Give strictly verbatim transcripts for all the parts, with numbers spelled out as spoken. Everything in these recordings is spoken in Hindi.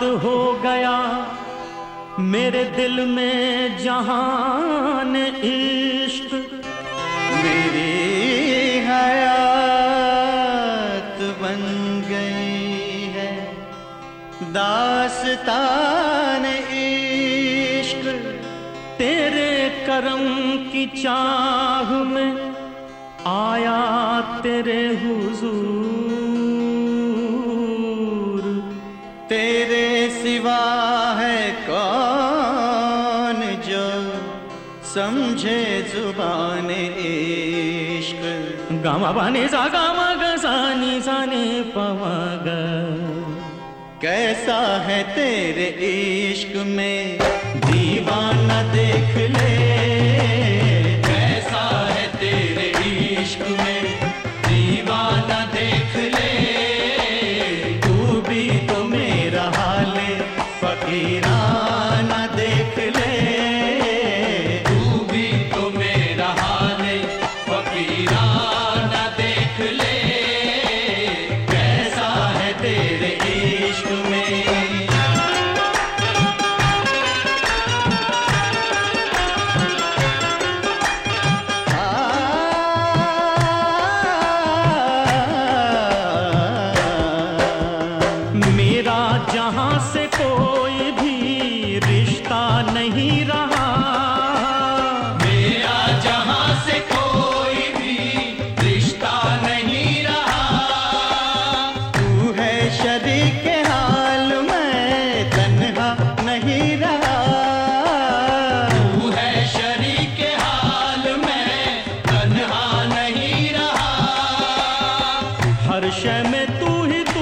हो गया मेरे दिल में जहान इश्क। मेरी हयात बन गई है दास्तान इश्क। तेरे करम की चाह में आया तेरे हुजूर। तेरे सिवा है कौन जो समझे जुबान इश्क। गामा बाने सा गामा ग सा नी सा ने पवा ग। कैसा है तेरे इश्क में दीवाना देख ले। कैसा है तेरे इश्क में दीवाना देख ले। तू भी तो मेरा हाल फकीराना देख ले। तू भी तो मेरा हाल फकीराना देख ले। कैसा है तेरे इश्क में। मेरा जहां से कोई भी रिश्ता नहीं रहा। मेरा जहां से कोई भी रिश्ता नहीं रहा। तू है शरीक हाल मैं तन्हा नहीं रहा। तू है शरीक हाल मैं तन्हा नहीं रहा। हर शय में तू ही तू।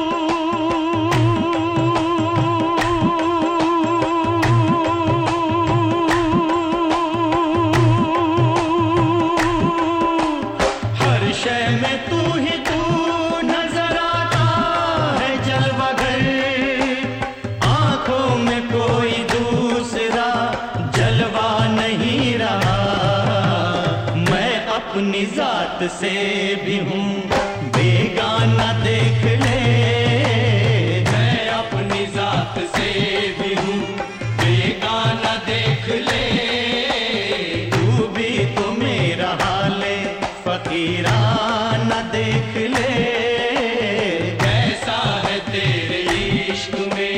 हर शय में तू ही तू नजर आता है जलवागर। आंखों में कोई दूसरा जलवा नहीं रहा। मैं अपनी जात से भी हूँ बेगाना देख ले। मैं अपनी जात से भी हूँ बेगाना देख ले। तू भी तो मेरा हाल फकीराना देख ले। कैसा है तेरे इश्क में।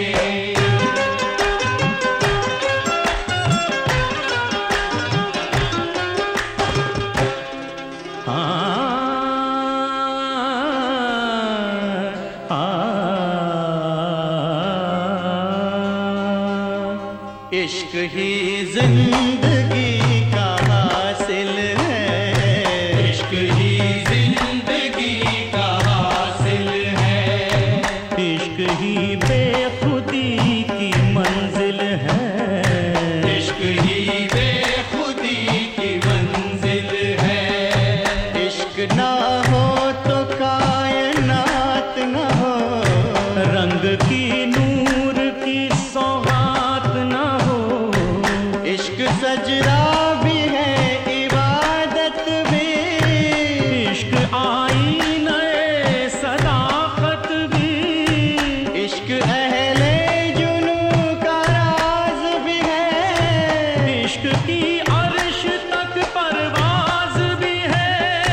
इश्क ही जिंदगी का हासिल है। इश्क ही जिंदगी का हासिल है। इश्क ही बेखुदी की मंजिल है। इश्क ही बेखुदी की मंजिल है। इश्क ना हो तो कायनात ना हो। रंग की नूर की सौगात ना हो। इश्क सजदा भी है इबादत भी। इश्क आईना सदाकत भी। इश्क अहले जुनू का राज भी है। इश्क की अर्श तक परवाज भी है।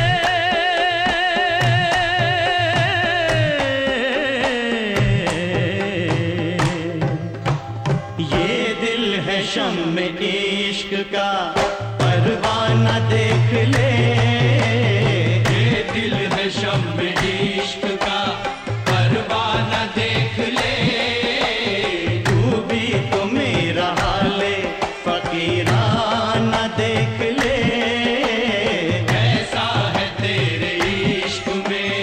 ये दिल है शम्म इश्क का परवाना देख ले। ये दिल है शम्म इश्क का परवाना देख ले। तू भी तो मेरा हाल फकीराना देख ले। कैसा है तेरे इश्क में।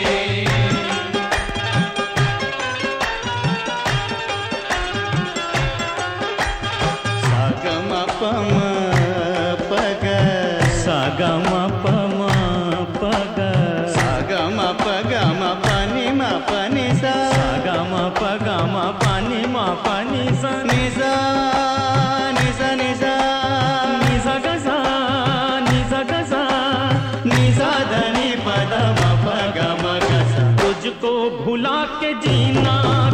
सागमा पम पग सागमा पमा पग। सागमा पगमा पानी मा पानी सा। सागमा पगमा पानी मा पानी सा। निसा निसा निसा निसा गसा निसा गसा निसा धनी पद म पगम गसा। तुझको भुला के जीना